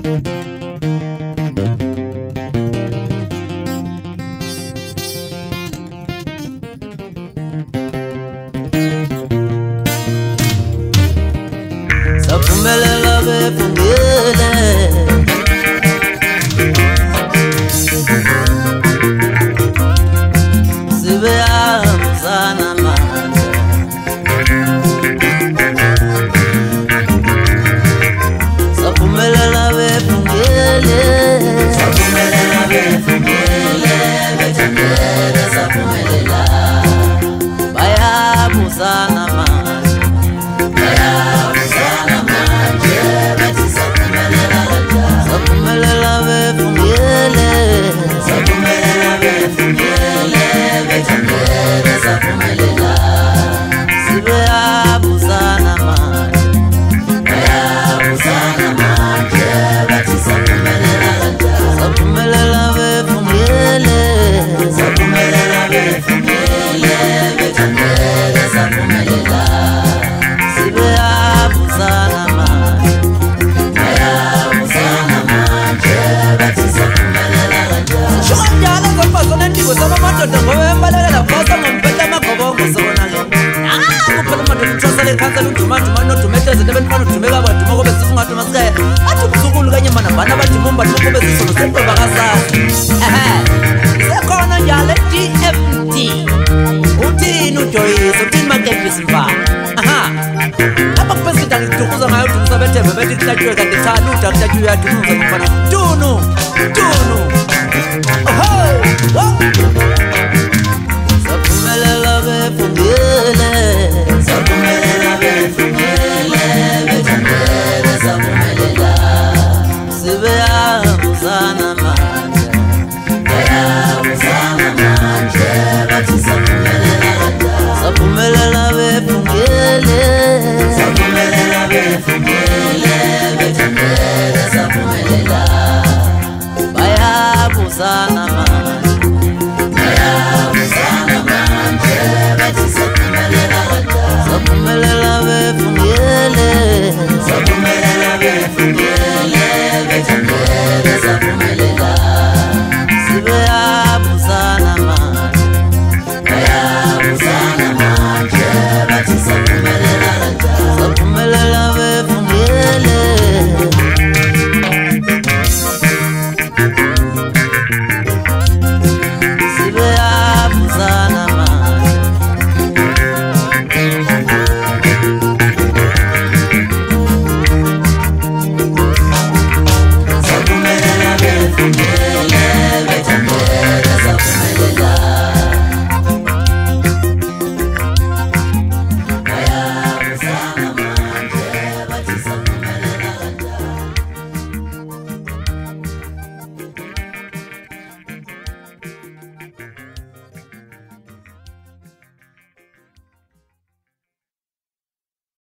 Saphumelela befungile sibeyamzana manje saphumelela befungile bethandele saphumelela bayabuzana manje saphumelela befungile bethandele saphumelela sibeyabuzana manje bathi saphumelela befungile bethandele saphumelela sibeyabuzana manje bathi saphumelela Shukandala ngopazona ndiko sabamadoda ngoba embalela phosa ngompetha amagobongo sona lo kuphela madoda uthwasa lekhansela udumanduma nodumeteze nebefana udumeka baduma kobe sifungathi masikaya athi ubuzukulu kanye mana bana badimumba kobe sisono sephoba kasasa sekhona njalo DMD uthini uJoyce uthini makepisi mfana lapha kupesida ngikudukuza ngayo udumusa bethembe bethi kuhlatshiwe kanti cha luda kuhlatshiwe uyadumuza mfana tunu saphumelela befungile bethandele saphumelela sibeyabuzana manje bathi saphumelela befungile bethandele saphumelela bayabuzana manje bathi saphumelela befungile